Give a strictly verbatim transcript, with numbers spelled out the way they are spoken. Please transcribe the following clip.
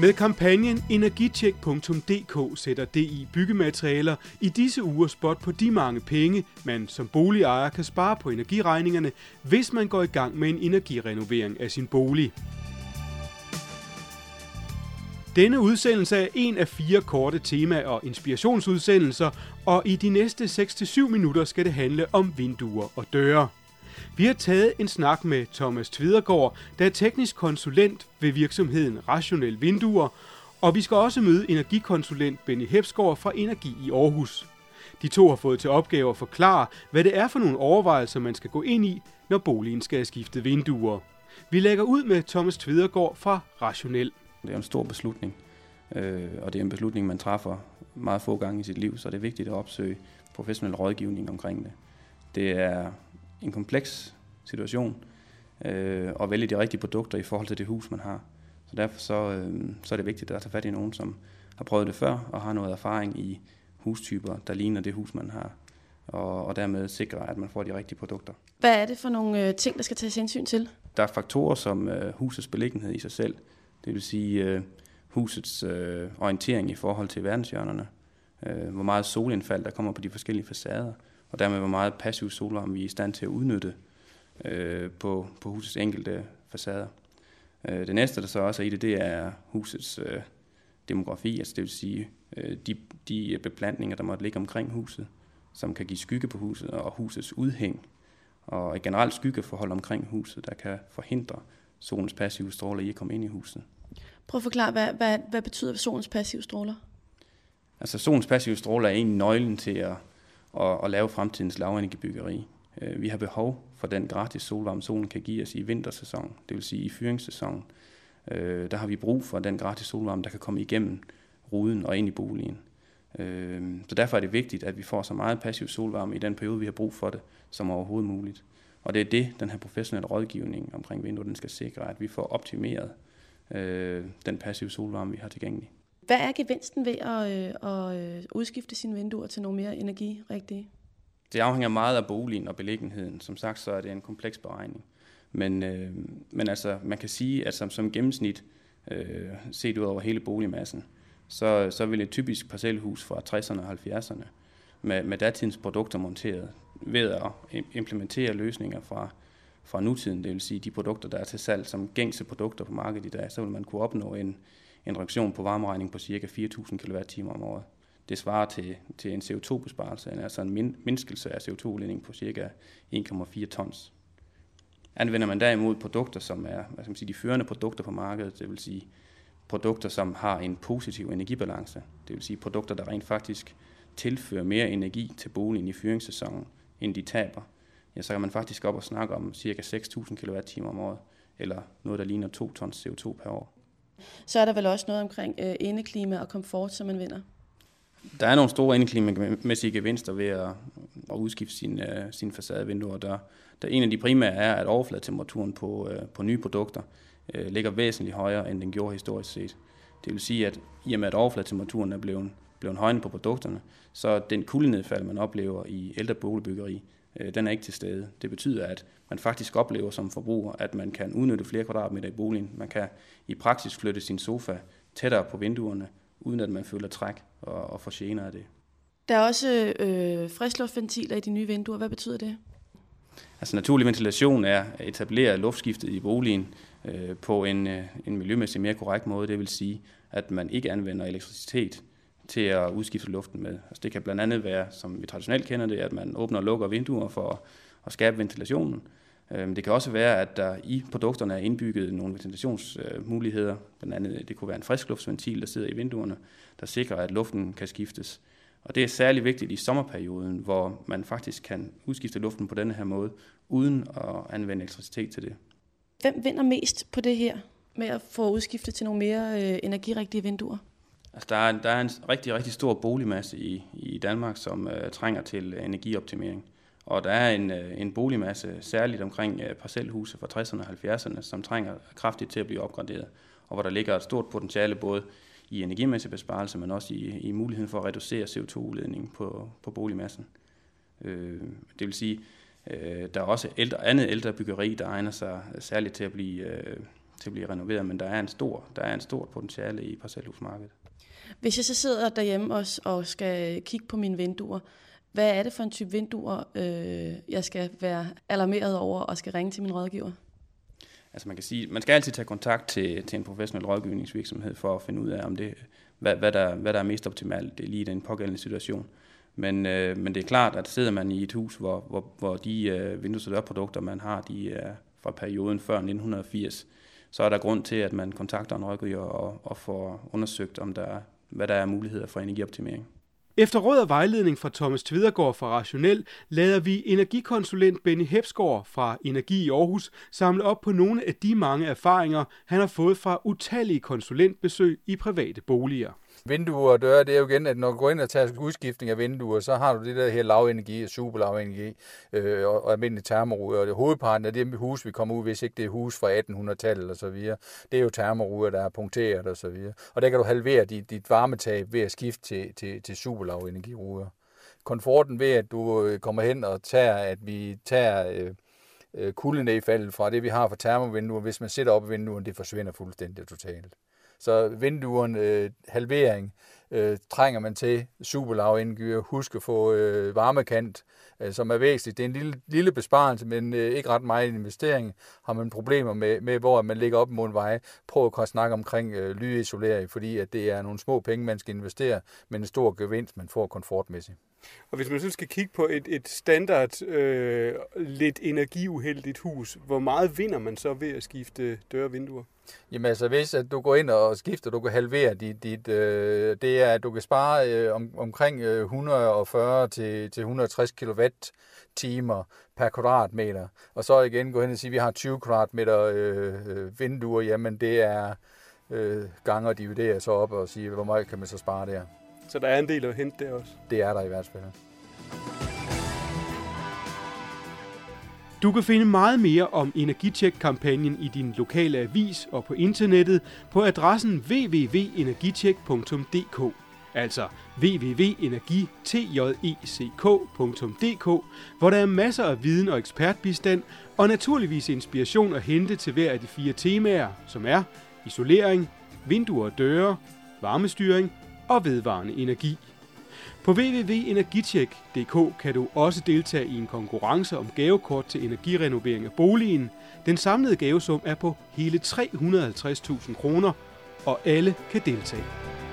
Med kampagnen energitjek punktum d k sætter D I Byggematerialer i disse uger spot på de mange penge, man som boligejer kan spare på energiregningerne, hvis man går i gang med en energirenovering af sin bolig. Denne udsendelse er en af fire korte tema- og inspirationsudsendelser, og i de næste seks til syv minutter skal det handle om vinduer og døre. Vi har taget en snak med Thomas Tvedergaard, der er teknisk konsulent ved virksomheden Rationel Vinduer, og vi skal også møde energikonsulent Benny Hepsgaard fra Energi i Aarhus. De to har fået til opgave at forklare, hvad det er for nogle overvejelser, man skal gå ind i, når boligen skal have skiftet vinduer. Vi lægger ud med Thomas Tvedergaard fra Rationel. Det er en stor beslutning, og det er en beslutning, man træffer meget få gange i sit liv, så det er vigtigt at opsøge professionel rådgivning omkring det. Det er en kompleks situation at vælge de rigtige produkter i forhold til det hus, man har. Så derfor så, så er det vigtigt at tage fat i nogen, som har prøvet det før og har noget erfaring i hustyper, der ligner det hus, man har, og, og dermed sikre, at man får de rigtige produkter. Hvad er det for nogle ting, der skal tages hensyn til? Der er faktorer som husets beliggenhed i sig selv. Det vil sige øh, husets øh, orientering i forhold til verdenshjørnerne, øh, hvor meget solindfald der kommer på de forskellige facader, og dermed hvor meget passiv solvarme vi er i stand til at udnytte øh, på, på husets enkelte facader. Øh, det næste, der så også er i det, det er husets øh, demografi, altså det vil sige øh, de, de beplantninger, der måtte ligge omkring huset, som kan give skygge på huset, og husets udhæng, og et generelt skyggeforhold omkring huset, der kan forhindre solens passive stråler i at komme ind i huset. Prøv at forklare, hvad, hvad, hvad betyder solens passive stråler? Altså solens passive stråler er egentlig nøglen til at, at, at lave fremtidens lavenergibyggeri. Vi har behov for den gratis solvarme, solen kan give os i vintersæsonen, det vil sige i fyringssæsonen. Der har vi brug for den gratis solvarme, der kan komme igennem ruden og ind i boligen. Så derfor er det vigtigt, at vi får så meget passiv solvarme i den periode, vi har brug for det, som overhovedet muligt. Og det er det, den her professionelle rådgivning omkring vinduer, den skal sikre, at vi får optimeret øh, den passive solvarme, vi har tilgængelig. Hvad er gevinsten ved at, øh, at udskifte sine vinduer til nogle mere energirigtige? Det afhænger meget af boligen og beliggenheden. Som sagt, så er det en kompleks beregning. Men, øh, men altså, man kan sige, at som, som gennemsnit, øh, set ud over hele boligmassen, så, så vil et typisk parcelhus fra tresserne og halvfjerdserne med, med datidens produkter monteret, ved at implementere løsninger fra, fra nutiden, det vil sige de produkter, der er til salg som gængse produkter på markedet i dag, så vil man kunne opnå en, en reduktion på varmeregning på ca. fire tusind kilowatt-timer om året. Det svarer til, til en C O to besparelse, altså en min, mindskelse af C O to udledning på ca. en komma fire tons. Anvender man derimod produkter, som er hvad skal man sige, de førende produkter på markedet, det vil sige produkter, som har en positiv energibalance, det vil sige produkter, der rent faktisk tilfører mere energi til boligen i fyringssæsonen, end de taber, ja, så kan man faktisk op og snakke om ca. seks tusind kilowatt-timer om året, eller noget, der ligner to tons C O to per år. Så er der vel også noget omkring øh, indeklima og komfort, som man vinder? Der er nogle store indeklimamæssige gevinster ved at, at udskifte sine, sine facadevinduer. Der, der en af de primære er, at overfladetemperaturen på, øh, på nye produkter øh, ligger væsentligt højere, end den gjorde historisk set. Det vil sige, at i og med, at overfladetemperaturen er blevet blevet højnet på produkterne, så den kuldenedfald, man oplever i ældre boligbyggeri, øh, den er ikke til stede. Det betyder, at man faktisk oplever som forbruger, at man kan udnytte flere kvadratmeter i boligen. Man kan i praksis flytte sin sofa tættere på vinduerne, uden at man føler træk og, og får gener af det. Der er også øh, friskluftventiler i de nye vinduer. Hvad betyder det? Altså naturlig ventilation er at etablere luftskiftet i boligen øh, på en, øh, en miljømæssigt mere korrekt måde. Det vil sige, at man ikke anvender elektricitet til at udskifte luften med. Altså det kan blandt andet være, som vi traditionelt kender det, at man åbner og lukker vinduer for at skabe ventilationen. Det kan også være, at der i produkterne er indbygget nogle ventilationsmuligheder. Blandt andet det kunne være en friskluftsventil, der sidder i vinduerne, der sikrer, at luften kan skiftes. Og det er særlig vigtigt i sommerperioden, hvor man faktisk kan udskifte luften på denne her måde, uden at anvende elektricitet til det. Hvem vinder mest på det her med at få udskiftet til nogle mere øh, energirigtige vinduer? Altså, der, er, der er en rigtig, rigtig stor boligmasse i, i Danmark, som øh, trænger til energioptimering. Og der er en, øh, en boligmasse, særligt omkring øh, parcelhuse fra tresserne og halvfjerdserne, som trænger kraftigt til at blive opgraderet. Og hvor der ligger et stort potentiale både i energimæssig besparelse, men også i, i muligheden for at reducere C O to udledning på, på boligmassen. Øh, det vil sige, øh, der er også ældre, andet ældre byggeri, der egner sig særligt til at blive, øh, til at blive renoveret, men der er en stor, der er en stor potentiale i parcelhusmarkedet. Hvis jeg så sidder derhjemme også og skal kigge på mine vinduer, hvad er det for en type vinduer, øh, jeg skal være alarmeret over og skal ringe til min rådgiver? Altså man kan sige, man skal altid tage kontakt til, til en professionel rådgivningsvirksomhed for at finde ud af, om det, hvad, hvad, der, hvad der er mest optimalt lige i den pågældende situation. Men, øh, men det er klart, at sidder man i et hus, hvor, hvor, hvor de øh, vindues- og dørprodukter, man har, de er fra perioden før nitten firs, så er der grund til, at man kontakter en rådgiver og, og får undersøgt, om der, hvad der er muligheder for energioptimering. Efter råd og vejledning fra Thomas Tvedergaard fra Rationel, lader vi energikonsulent Benny Hepsgaard fra Energi i Aarhus samle op på nogle af de mange erfaringer, han har fået fra utallige konsulentbesøg i private boliger. Vinduer og døre, det er jo igen, at når du går ind og tager udskiftning af vinduer, så har du det der her lavenergi, superlavenergi øh, og, og almindelig termoruder. Og det hovedparten af det hus, vi kommer ud, hvis ikke det er hus fra attenhundredetallet og så videre, det er jo termoruder, der er punkteret og så videre. Og der kan du halvere dit, dit varmetab ved at skifte til, til, til superlavenergiruder. Komforten ved, at du kommer hen og tager, at vi tager øh, kuldenedfaldet fra det, vi har fra termovinduer, hvis man sætter op i vinduerne, det forsvinder fuldstændig totalt. Så vinduerne, øh, halvering, øh, trænger man til superlavenergi. Husk at få øh, varmekant, øh, som er væsentligt. Det er en lille, lille besparelse, men øh, ikke ret meget investering. Har man problemer med, med hvor man ligger op mod en vej, prøv at snakke omkring øh, lydisolering, fordi at det er nogle små penge, man skal investere, men en stor gevinst, man får komfortmæssigt. Og hvis man så skal kigge på et, et standard, øh, lidt energiuheldigt hus, hvor meget vinder man så ved at skifte døre og vinduer? Jamen altså, hvis at du går ind og skifter, du kan halvere dit, dit øh, det er, at du kan spare øh, om, omkring et hundrede og fyrre til et hundrede og tres kilowatt-timer per kvadratmeter. Og så igen gå hen og sige, at vi har tyve kvadratmeter øh, vinduer, jamen det er øh, gange og dividere så op og sige, hvor meget kan man så spare der. Så der er en del at hente der også? Det er der i hvert fald. Du kan finde meget mere om Energitjek-kampagnen i din lokale avis og på internettet på adressen w w w punktum energitjek punktum d k, altså w w w punktum energitjek punktum d k, hvor der er masser af viden og ekspertbistand og naturligvis inspiration at hente til hver af de fire temaer, som er isolering, vinduer og døre, varmestyring og vedvarende energi. På w w w punktum energitjek punktum d k kan du også deltage i en konkurrence om gavekort til energirenovering af boligen. Den samlede gavesum er på hele tre hundrede og halvtreds tusind kroner, og alle kan deltage.